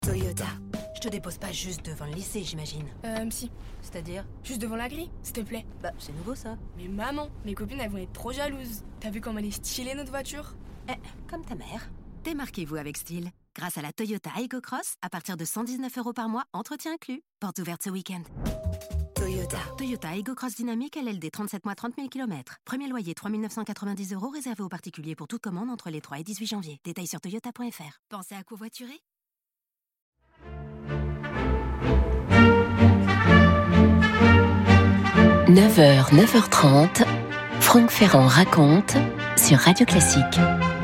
Toyota. Je te dépose pas juste devant le lycée, j'imagine. Si. C'est-à-dire ? Juste devant la grille, s'il te plaît. Bah, c'est nouveau ça. Mais maman, mes copines elles vont être trop jalouses. T'as vu comme elle est stylée notre voiture ? Comme ta mère. Démarquez-vous avec style. Grâce à la Toyota Aygo Cross, à partir de 119 € par mois, entretien inclus. Porte ouverte ce week-end. Toyota. Toyota Aygo Cross Dynamique LLD 37 mois 30 000 km. Premier loyer 3 990 € réservé aux particuliers pour toute commande entre les 3 et 18 janvier. Détails sur toyota.fr. Pensez à covoiturer ? « 9h, 9h30, Franck Ferrand raconte sur Radio Classique. »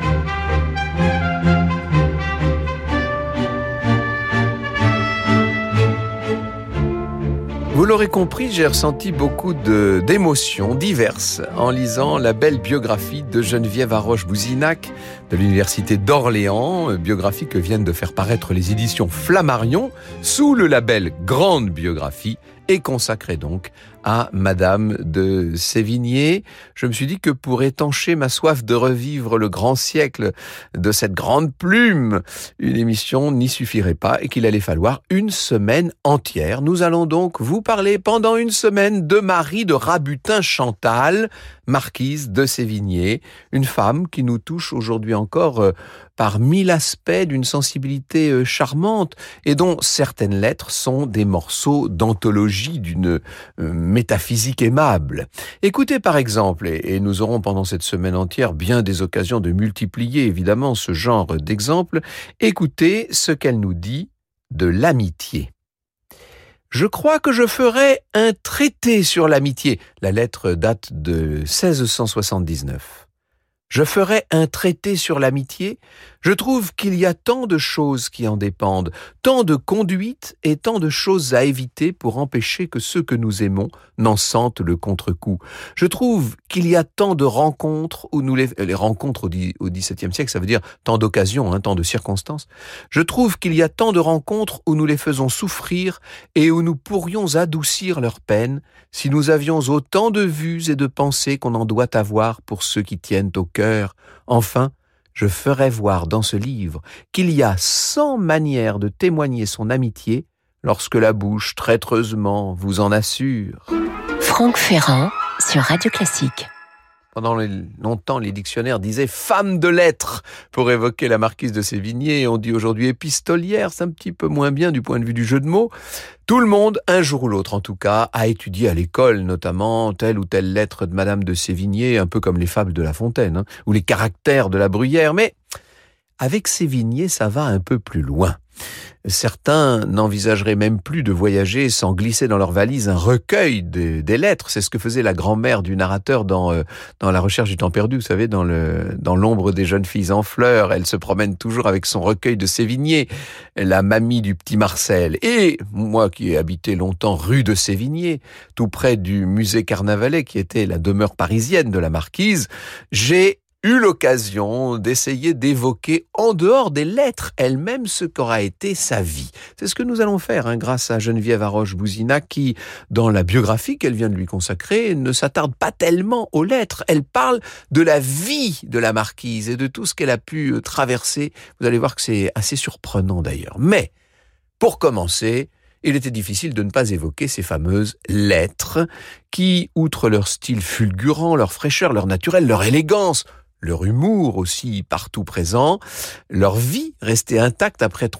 Vous l'aurez compris, j'ai ressenti beaucoup d'émotions diverses en lisant la belle biographie de Geneviève Haroche-Bouzinac de l'Université d'Orléans, biographie que viennent de faire paraître les éditions Flammarion sous le label Grande Biographie et consacrée donc à Madame de Sévigné. Je me suis dit que pour étancher ma soif de revivre le grand siècle de cette grande plume, une émission n'y suffirait pas et qu'il allait falloir une semaine entière. Nous allons donc vous parler pendant une semaine de Marie de Rabutin-Chantal, marquise de Sévigné, une femme qui nous touche aujourd'hui encore par 1000 aspects d'une sensibilité charmante et dont certaines lettres sont des morceaux d'anthologie d'une métaphysique aimable. Écoutez par exemple, et nous aurons pendant cette semaine entière bien des occasions de multiplier évidemment ce genre d'exemples, écoutez ce qu'elle nous dit de l'amitié. Je crois que je ferai un traité sur l'amitié. La lettre date de 1679. Je ferai un traité sur l'amitié. Je trouve qu'il y a tant de choses qui en dépendent, tant de conduites et tant de choses à éviter pour empêcher que ceux que nous aimons n'en sentent le contre-coup. Je trouve qu'il y a tant de rencontres où les rencontres au XVIIe siècle, ça veut dire tant d'occasions, tant de circonstances. Je trouve qu'il y a tant de rencontres où nous les faisons souffrir et où nous pourrions adoucir leur peine si nous avions autant de vues et de pensées qu'on en doit avoir pour ceux qui tiennent au cœur. Enfin, je ferai voir dans ce livre qu'il y a 100 manières de témoigner son amitié lorsque la bouche traîtreusement vous en assure. Franck Ferrand sur Radio Classique. Pendant longtemps, les dictionnaires disaient « femme de lettres » pour évoquer la marquise de Sévigné. On dit aujourd'hui épistolière, c'est un petit peu moins bien du point de vue du jeu de mots. Tout le monde, un jour ou l'autre en tout cas, a étudié à l'école notamment telle ou telle lettre de Madame de Sévigné, un peu comme les fables de La Fontaine, ou les caractères de la Bruyère. Mais avec Sévigné, ça va un peu plus loin. Certains n'envisageraient même plus de voyager sans glisser dans leur valise un recueil des lettres. C'est ce que faisait la grand-mère du narrateur dans La recherche du temps perdu. Vous savez, dans l'ombre des jeunes filles en fleurs, elle se promène toujours avec son recueil de Sévigné, la mamie du petit Marcel. Et moi qui ai habité longtemps rue de Sévigné, tout près du musée Carnavalet, qui était la demeure parisienne de la marquise, j'ai eu l'occasion d'essayer d'évoquer en dehors des lettres elles-mêmes ce qu'aura été sa vie. C'est ce que nous allons faire grâce à Geneviève Haroche-Bouzinac qui, dans la biographie qu'elle vient de lui consacrer, ne s'attarde pas tellement aux lettres. Elle parle de la vie de la marquise et de tout ce qu'elle a pu traverser. Vous allez voir que c'est assez surprenant d'ailleurs. Mais, pour commencer, il était difficile de ne pas évoquer ces fameuses lettres qui, outre leur style fulgurant, leur fraîcheur, leur naturel, leur élégance, leur humour aussi partout présent, leur vie restée intacte après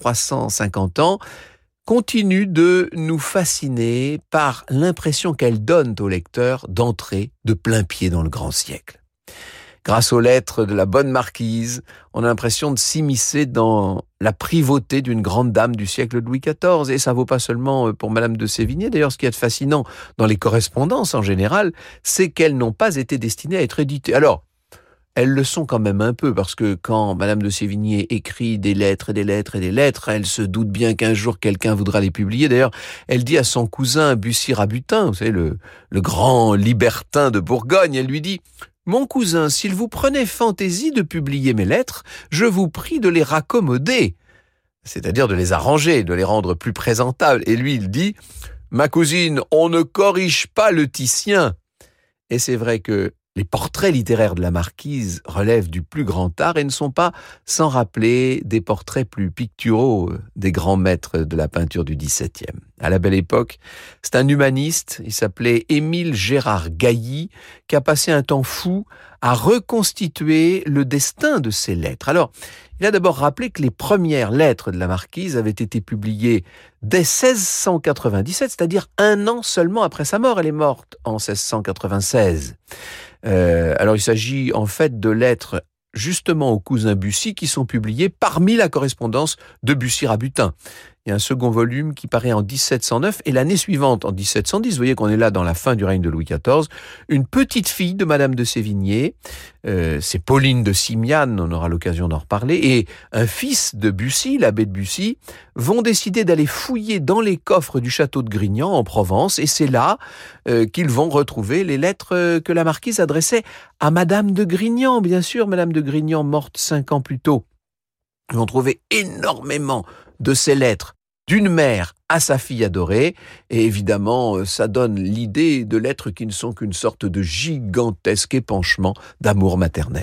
350 ans, continue de nous fasciner par l'impression qu'elles donnent au lecteur d'entrer de plein pied dans le grand siècle. Grâce aux lettres de la bonne marquise, on a l'impression de s'immiscer dans la privauté d'une grande dame du siècle de Louis XIV. Et ça vaut pas seulement pour Madame de Sévigné. D'ailleurs, ce qui est fascinant dans les correspondances en général, c'est qu'elles n'ont pas été destinées à être éditées. Alors, elles le sont quand même un peu, parce que quand Madame de Sévigné écrit des lettres et des lettres et des lettres, elle se doute bien qu'un jour quelqu'un voudra les publier. D'ailleurs, elle dit à son cousin Bussy Rabutin, vous savez, le grand libertin de Bourgogne, elle lui dit « Mon cousin, s'il vous prenait fantaisie de publier mes lettres, je vous prie de les raccommoder. » C'est-à-dire de les arranger, de les rendre plus présentables. Et lui, il dit « Ma cousine, on ne corrige pas le Titien. » Et c'est vrai que Les portraits littéraires de la marquise relèvent du plus grand art et ne sont pas sans rappeler des portraits plus picturaux des grands maîtres de la peinture du XVIIe. À la Belle Époque, c'est un humaniste, il s'appelait Émile Gérard Gailly, qui a passé un temps fou à reconstituer le destin de ces lettres. Alors, il a d'abord rappelé que les premières lettres de la marquise avaient été publiées dès 1697, c'est-à-dire un an seulement après sa mort. Elle est morte en 1696. Alors il s'agit en fait de lettres justement aux cousins Bussy qui sont publiées parmi la correspondance de Bussy-Rabutin. Il y a un second volume qui paraît en 1709 et l'année suivante, en 1710, vous voyez qu'on est là dans la fin du règne de Louis XIV, une petite fille de Madame de Sévigné, c'est Pauline de Simiane, on aura l'occasion d'en reparler, et un fils de Bussy, l'abbé de Bussy, vont décider d'aller fouiller dans les coffres du château de Grignan en Provence et c'est là qu'ils vont retrouver les lettres que la marquise adressait à Madame de Grignan, bien sûr, Madame de Grignan morte 5 ans plus tôt. Ils vont trouver énormément de ces lettres d'une mère à sa fille adorée, et évidemment, ça donne l'idée de lettres qui ne sont qu'une sorte de gigantesque épanchement d'amour maternel.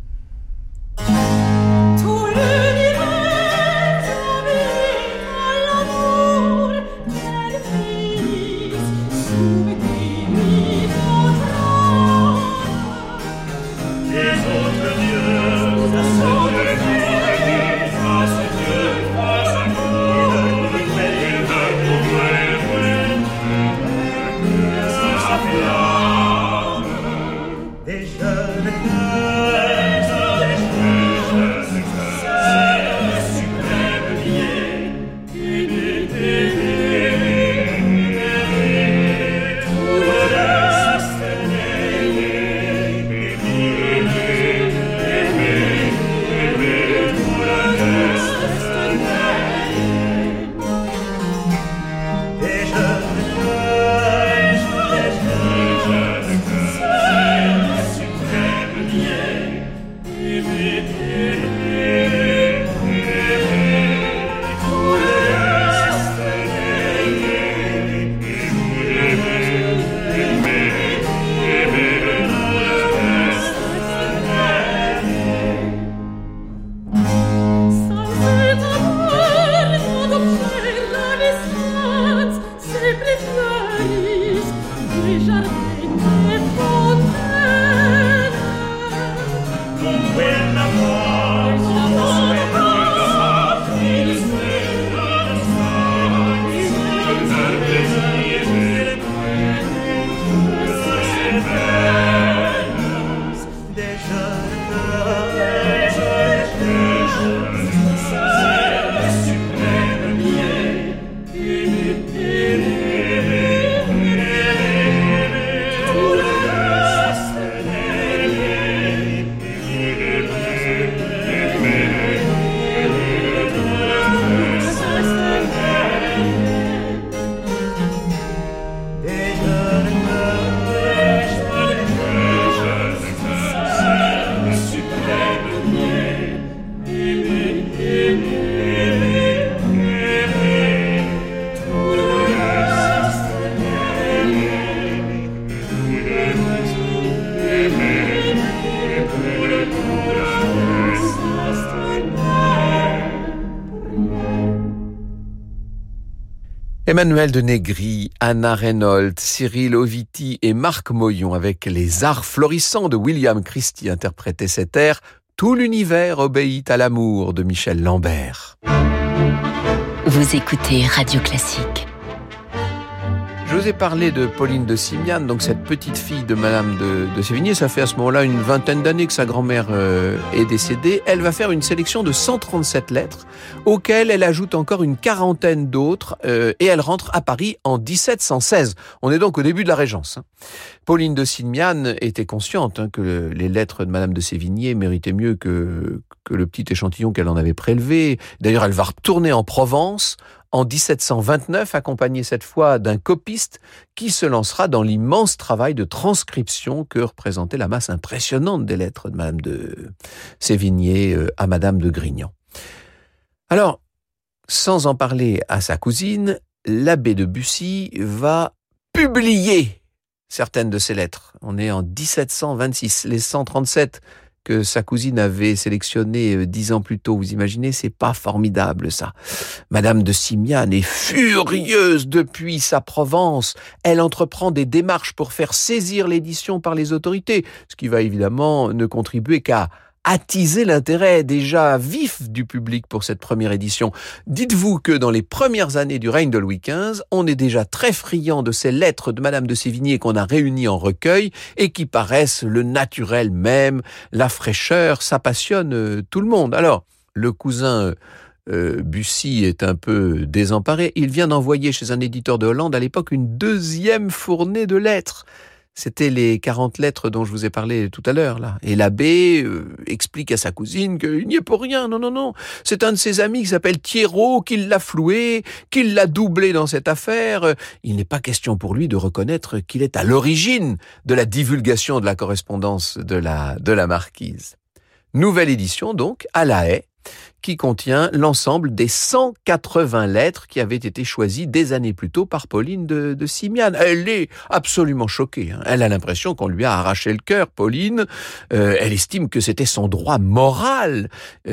Emmanuel de Négri, Anna Reynolds, Cyril Oviti et Marc Moyon avec les arts florissants de William Christie interprétaient cet air « Tout l'univers obéit à l'amour » de Michel Lambert. Vous écoutez Radio Classique. Je vous ai parlé de Pauline de Simiane, donc cette petite fille de Madame de Sévigné. Ça fait à ce moment-là une vingtaine d'années que sa grand-mère est décédée. Elle va faire une sélection de 137 lettres, auxquelles elle ajoute encore une quarantaine d'autres, et elle rentre à Paris en 1716. On est donc au début de la Régence. Pauline de Simiane était consciente que les lettres de Madame de Sévigné méritaient mieux que le petit échantillon qu'elle en avait prélevé. D'ailleurs, elle va retourner en Provence en 1729, accompagnée cette fois d'un copiste qui se lancera dans l'immense travail de transcription que représentait la masse impressionnante des lettres de Madame de Sévigné à Madame de Grignan. Alors, sans en parler à sa cousine, l'abbé de Bussy va publier certaines de ces lettres. On est en 1726. Les 137 que sa cousine avait sélectionnées 10 ans plus tôt, vous imaginez, c'est pas formidable ça. Madame de Simiane est furieuse depuis sa Provence. Elle entreprend des démarches pour faire saisir l'édition par les autorités, ce qui va évidemment ne contribuer qu'à attiser l'intérêt déjà vif du public pour cette première édition. Dites-vous que dans les premières années du règne de Louis XV, on est déjà très friand de ces lettres de Madame de Sévigné qu'on a réunies en recueil et qui paraissent le naturel même, la fraîcheur, ça passionne tout le monde. Alors, le cousin Bussy est un peu désemparé. Il vient d'envoyer chez un éditeur de Hollande à l'époque une deuxième fournée de lettres. C'était les 40 lettres dont je vous ai parlé tout à l'heure, là. Et l'abbé explique à sa cousine qu'il n'y est pour rien. Non. C'est un de ses amis qui s'appelle Thiéraut, qui l'a floué, qui l'a doublé dans cette affaire. Il n'est pas question pour lui de reconnaître qu'il est à l'origine de la divulgation de la correspondance de la marquise. Nouvelle édition, donc, à La Haye, qui contient l'ensemble des 180 lettres qui avaient été choisies des années plus tôt par Pauline de Simiane. Elle est absolument choquée. Elle a l'impression qu'on lui a arraché le cœur, Pauline. Elle estime que c'était son droit moral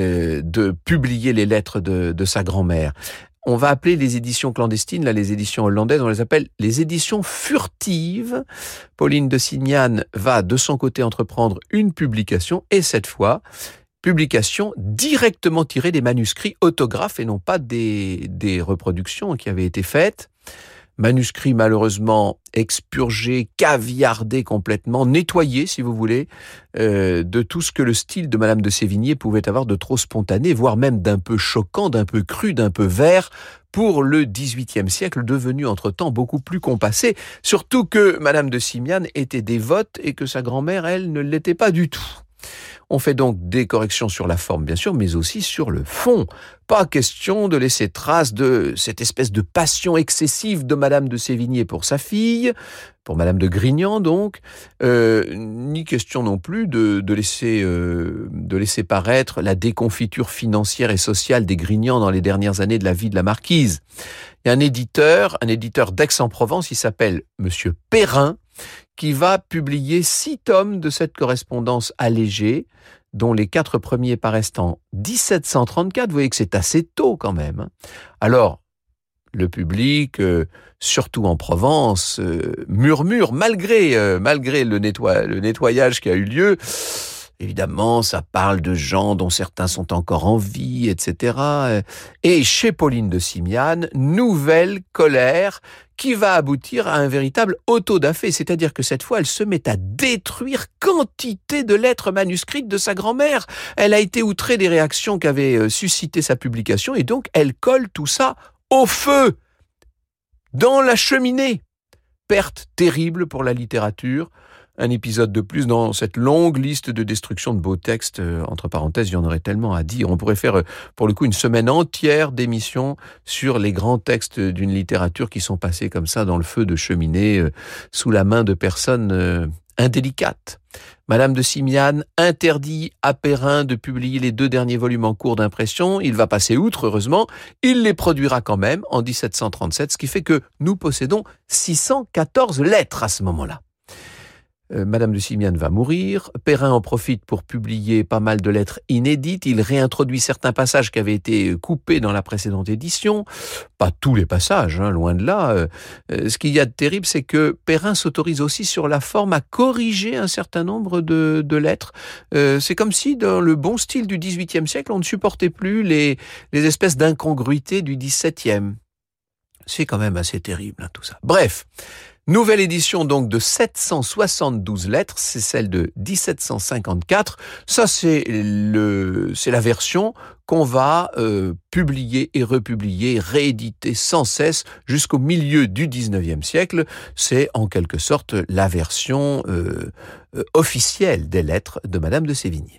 de publier les lettres de sa grand-mère. On va appeler les éditions clandestines, là, les éditions hollandaises, on les appelle les éditions furtives. Pauline de Simiane va de son côté entreprendre une publication, et cette fois, publication directement tirée des manuscrits autographes et non pas des reproductions qui avaient été faites. Manuscrits malheureusement expurgés, caviardés complètement, nettoyés si vous voulez, de tout ce que le style de Madame de Sévigné pouvait avoir de trop spontané, voire même d'un peu choquant, d'un peu cru, d'un peu vert, pour le XVIIIe siècle, devenu entre-temps beaucoup plus compassé, surtout que Madame de Simiane était dévote et que sa grand-mère, elle, ne l'était pas du tout. On fait donc des corrections sur la forme, bien sûr, mais aussi sur le fond. Pas question de laisser trace de cette espèce de passion excessive de Madame de Sévigné pour sa fille, pour Madame de Grignan donc, ni question non plus de laisser paraître la déconfiture financière et sociale des Grignan dans les dernières années de la vie de la marquise. Il y a un éditeur d'Aix-en-Provence, il s'appelle Monsieur Perrin, qui va publier 6 tomes de cette correspondance allégée, dont les 4 premiers paraissent en 1734. Vous voyez que c'est assez tôt quand même. Alors, le public, surtout en Provence, murmure malgré le nettoyage qui a eu lieu. Évidemment, ça parle de gens dont certains sont encore en vie, etc. Et chez Pauline de Simiane, nouvelle colère qui va aboutir à un véritable autodafé, c'est-à-dire que cette fois, elle se met à détruire quantité de lettres manuscrites de sa grand-mère. Elle a été outrée des réactions qu'avait suscité sa publication et donc elle colle tout ça au feu, dans la cheminée. Perte terrible pour la littérature. Un épisode de plus dans cette longue liste de destruction de beaux textes. Entre parenthèses, il y en aurait tellement à dire. On pourrait faire, pour le coup, une semaine entière d'émissions sur les grands textes d'une littérature qui sont passés comme ça dans le feu de cheminée, sous la main de personnes indélicates. Madame de Simiane interdit à Perrin de publier les 2 derniers volumes en cours d'impression. Il va passer outre, heureusement. Il les produira quand même en 1737, ce qui fait que nous possédons 614 lettres à ce moment-là. Madame de Simiane va mourir, Perrin en profite pour publier pas mal de lettres inédites, il réintroduit certains passages qui avaient été coupés dans la précédente édition, pas tous les passages, loin de là. Ce qu'il y a de terrible, c'est que Perrin s'autorise aussi sur la forme à corriger un certain nombre de lettres. C'est comme si dans le bon style du XVIIIe siècle, on ne supportait plus les espèces d'incongruités du XVIIe. C'est quand même assez terrible tout ça. Bref, nouvelle édition donc de 772 lettres, c'est celle de 1754. Ça c'est la version qu'on va publier et republier, rééditer sans cesse jusqu'au milieu du XIXe siècle. C'est en quelque sorte la version officielle des lettres de Madame de Sévigné.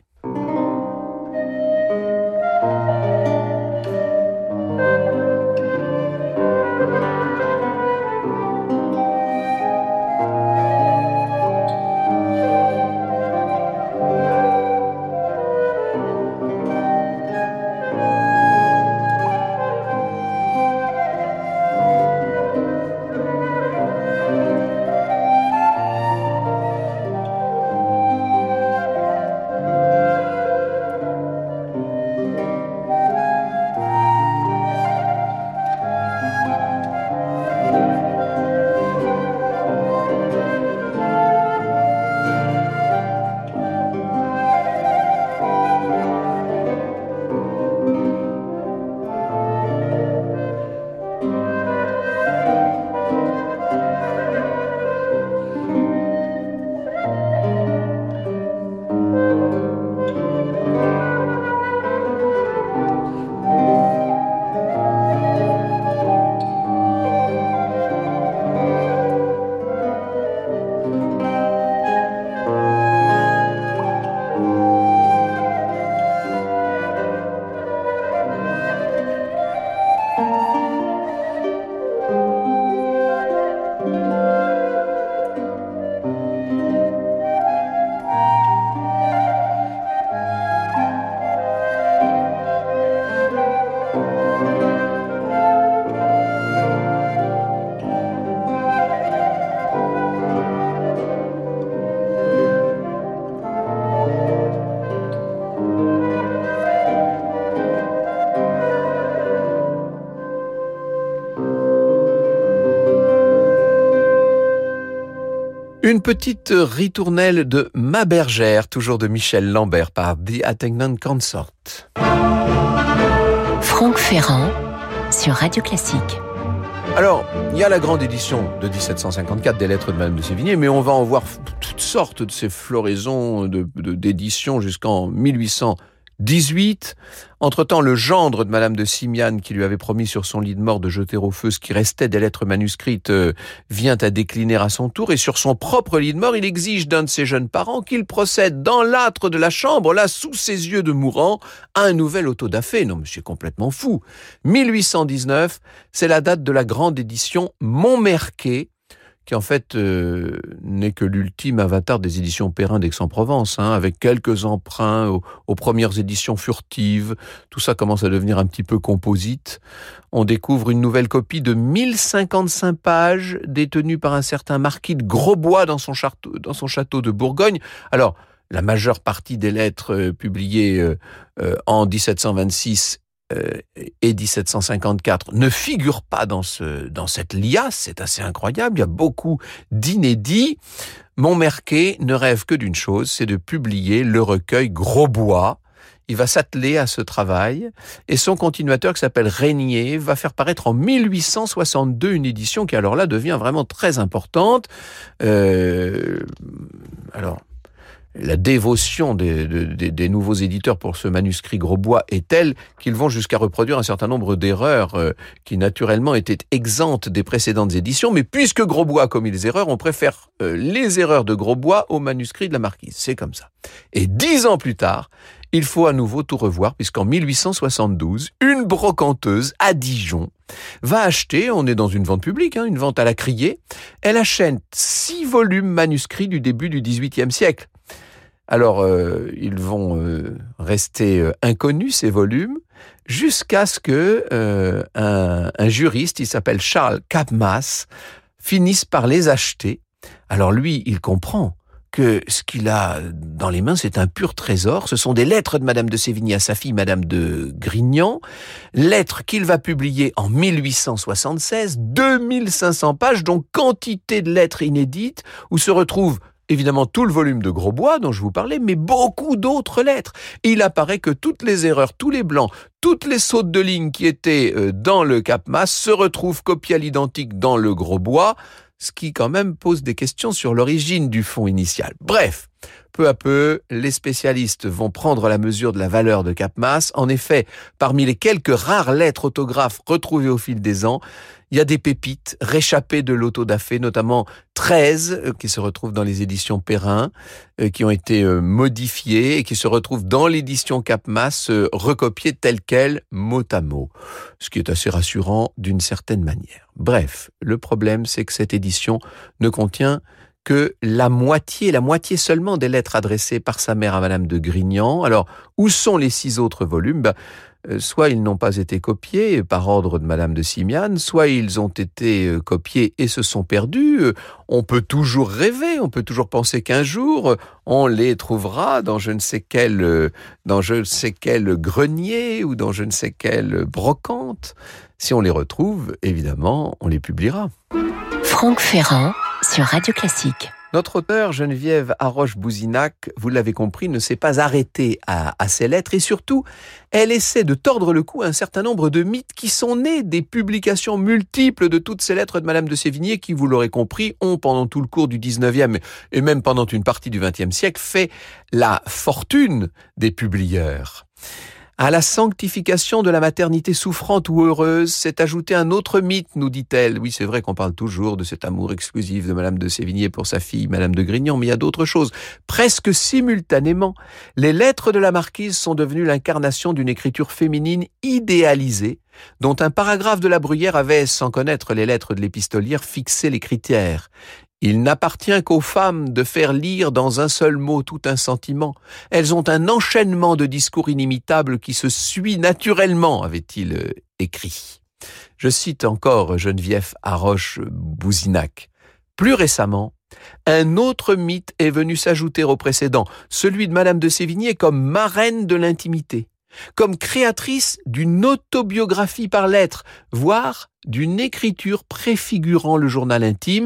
Une petite ritournelle de Ma bergère, toujours de Michel Lambert par The Attendant Consort. Franck Ferrand sur Radio Classique. Alors, il y a la grande édition de 1754 des lettres de Madame de Sévigné, mais on va en voir toutes sortes de ces floraisons d'éditions jusqu'en 1818. Entre-temps, le gendre de Madame de Simiane, qui lui avait promis sur son lit de mort de jeter au feu ce qui restait des lettres manuscrites, vient à décliner à son tour. Et sur son propre lit de mort, il exige d'un de ses jeunes parents qu'il procède dans l'âtre de la chambre, là, sous ses yeux de mourant, à un nouvel auto-da-fé. Non, monsieur est complètement fou. 1819, c'est la date de la grande édition Montmerquet, qui en fait n'est que l'ultime avatar des éditions Perrin d'Aix-en-Provence, avec quelques emprunts aux premières éditions furtives. Tout ça commence à devenir un petit peu composite. On découvre une nouvelle copie de 1055 pages, détenue par un certain marquis de Grosbois dans son château de Bourgogne. Alors, la majeure partie des lettres publiées en 1726 et 1754 ne figurent pas dans cette liasse, c'est assez incroyable, il y a beaucoup d'inédits. Montmerquet ne rêve que d'une chose, c'est de publier le recueil Grosbois. Il va s'atteler à ce travail, et son continuateur, qui s'appelle Régnier, va faire paraître en 1862 une édition qui alors là devient vraiment très importante. La dévotion des nouveaux éditeurs pour ce manuscrit Grosbois est telle qu'ils vont jusqu'à reproduire un certain nombre d'erreurs qui naturellement étaient exemptes des précédentes éditions, mais puisque Grosbois a commis des erreurs, on préfère les erreurs de Grosbois au manuscrit de la Marquise. C'est comme ça. Et 10 ans plus tard, il faut à nouveau tout revoir, puisqu'en 1872, une brocanteuse à Dijon va acheter, on est dans une vente publique, une vente à la criée, elle achète 6 volumes manuscrits du début du XVIIIe siècle. Alors, ils vont rester inconnus, ces volumes, jusqu'à ce que un juriste, il s'appelle Charles Capmas, finisse par les acheter. Alors lui, il comprend que ce qu'il a dans les mains, c'est un pur trésor. Ce sont des lettres de Madame de Sévigné à sa fille, Madame de Grignan, lettres qu'il va publier en 1876, 2500 pages, donc quantité de lettres inédites, où se retrouvent évidemment tout le volume de Grosbois dont je vous parlais, mais beaucoup d'autres lettres. Et il apparaît que toutes les erreurs, tous les blancs, toutes les sautes de ligne qui étaient dans le Capmas se retrouvent copiées à l'identique dans le Grosbois, ce qui quand même pose des questions sur l'origine du fond initial. Bref, peu à peu, les spécialistes vont prendre la mesure de la valeur de Capmas. En effet, parmi les quelques rares lettres autographes retrouvées au fil des ans, il y a des pépites réchappées de l'auto-da-fé, notamment 13 qui se retrouvent dans les éditions Perrin, qui ont été modifiées et qui se retrouvent dans l'édition Capmas, recopiées telles quelles, mot à mot, ce qui est assez rassurant d'une certaine manière. Bref, le problème, c'est que cette édition ne contient que la moitié seulement des lettres adressées par sa mère à Madame de Grignan. Alors, où sont les 6 autres volumes ? Soit ils n'ont pas été copiés par ordre de Madame de Simiane, soit ils ont été copiés et se sont perdus. On peut toujours rêver, on peut toujours penser qu'un jour, on les trouvera dans je ne sais quel grenier ou dans je ne sais quelle brocante. Si on les retrouve, évidemment, on les publiera. Franck Ferrand sur Radio Classique. Notre auteure, Geneviève Haroche-Bouzinac, vous l'avez compris, ne s'est pas arrêtée à ces lettres et surtout, elle essaie de tordre le cou à un certain nombre de mythes qui sont nés des publications multiples de toutes ces lettres de Madame de Sévigné qui, vous l'aurez compris, ont pendant tout le cours du 19e et même pendant une partie du 20e siècle fait la fortune des publieurs. À la sanctification de la maternité souffrante ou heureuse s'est ajouté un autre mythe, nous dit-elle. Oui, c'est vrai qu'on parle toujours de cet amour exclusif de Madame de Sévigné pour sa fille, Madame de Grignan, mais il y a d'autres choses. Presque simultanément, les lettres de la marquise sont devenues l'incarnation d'une écriture féminine idéalisée, dont un paragraphe de La Bruyère avait, sans connaître les lettres de l'épistolière, fixé les critères. Il n'appartient qu'aux femmes de faire lire dans un seul mot tout un sentiment. Elles ont un enchaînement de discours inimitables qui se suit naturellement, avait-il écrit. Je cite encore Geneviève Haroche-Bouzinac. Plus récemment, un autre mythe est venu s'ajouter au précédent, celui de Madame de Sévigné comme marraine de l'intimité, comme créatrice d'une autobiographie par lettres, voire d'une écriture préfigurant le journal intime,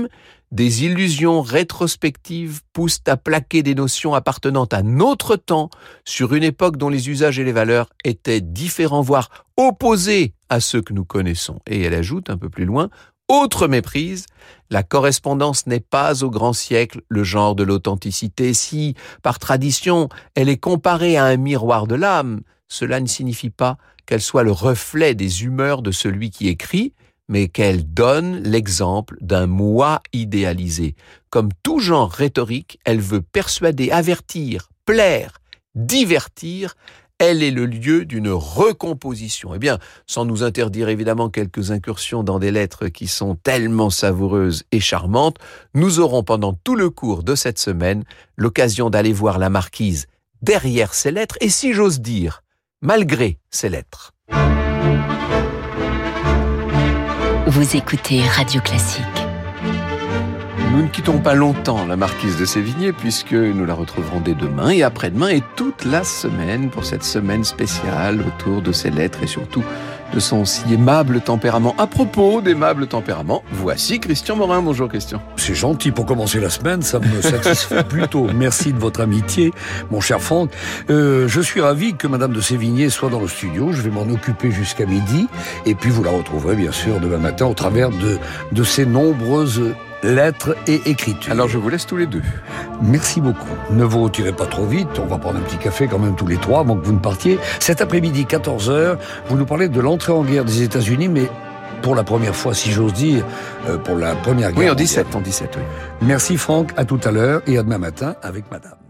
des illusions rétrospectives poussent à plaquer des notions appartenant à notre temps sur une époque dont les usages et les valeurs étaient différents, voire opposés à ceux que nous connaissons. Et elle ajoute un peu plus loin, autre méprise, la correspondance n'est pas au grand siècle le genre de l'authenticité. Si, par tradition, elle est comparée à un miroir de l'âme, cela ne signifie pas qu'elle soit le reflet des humeurs de celui qui écrit, mais qu'elle donne l'exemple d'un moi idéalisé. Comme tout genre rhétorique, elle veut persuader, avertir, plaire, divertir. Elle est le lieu d'une recomposition. Eh bien, sans nous interdire évidemment quelques incursions dans des lettres qui sont tellement savoureuses et charmantes, nous aurons pendant tout le cours de cette semaine l'occasion d'aller voir la marquise derrière ces lettres et, si j'ose dire, malgré ces lettres. Vous écoutez Radio Classique. Nous ne quittons pas longtemps la marquise de Sévigné puisque nous la retrouverons dès demain et après-demain et toute la semaine pour cette semaine spéciale autour de ses lettres et surtout de son si aimable tempérament. À propos d'aimable tempérament, voici Christian Morin. Bonjour Christian. C'est gentil pour commencer la semaine, ça me satisfait plutôt. Merci de votre amitié, mon cher Franck. Je suis ravi que Madame de Sévigné soit dans le studio. Je vais m'en occuper jusqu'à midi et puis vous la retrouverez bien sûr demain matin au travers de ces nombreuses lettres et écritures. Alors je vous laisse tous les deux. Merci beaucoup. Ne vous retirez pas trop vite, on va prendre un petit café quand même tous les trois avant que vous ne partiez. Cet après-midi, 14h, vous nous parlez de l'entrée en guerre des États-Unis, mais pour la première fois, si j'ose dire, pour la première guerre. Oui, en 17, oui. Merci Franck, à tout à l'heure et à demain matin avec Madame.